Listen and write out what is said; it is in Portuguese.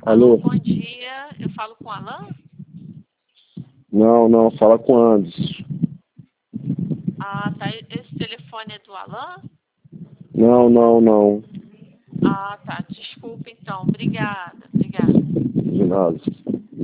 Alô, Alô? bom dia. Eu falo com o Alan? Não, não, fala com o Anderson. Ah, tá. Esse telefone é do Alan? Não, não, não. Ah, tá. Desculpa então. Obrigada, obrigada. De nada.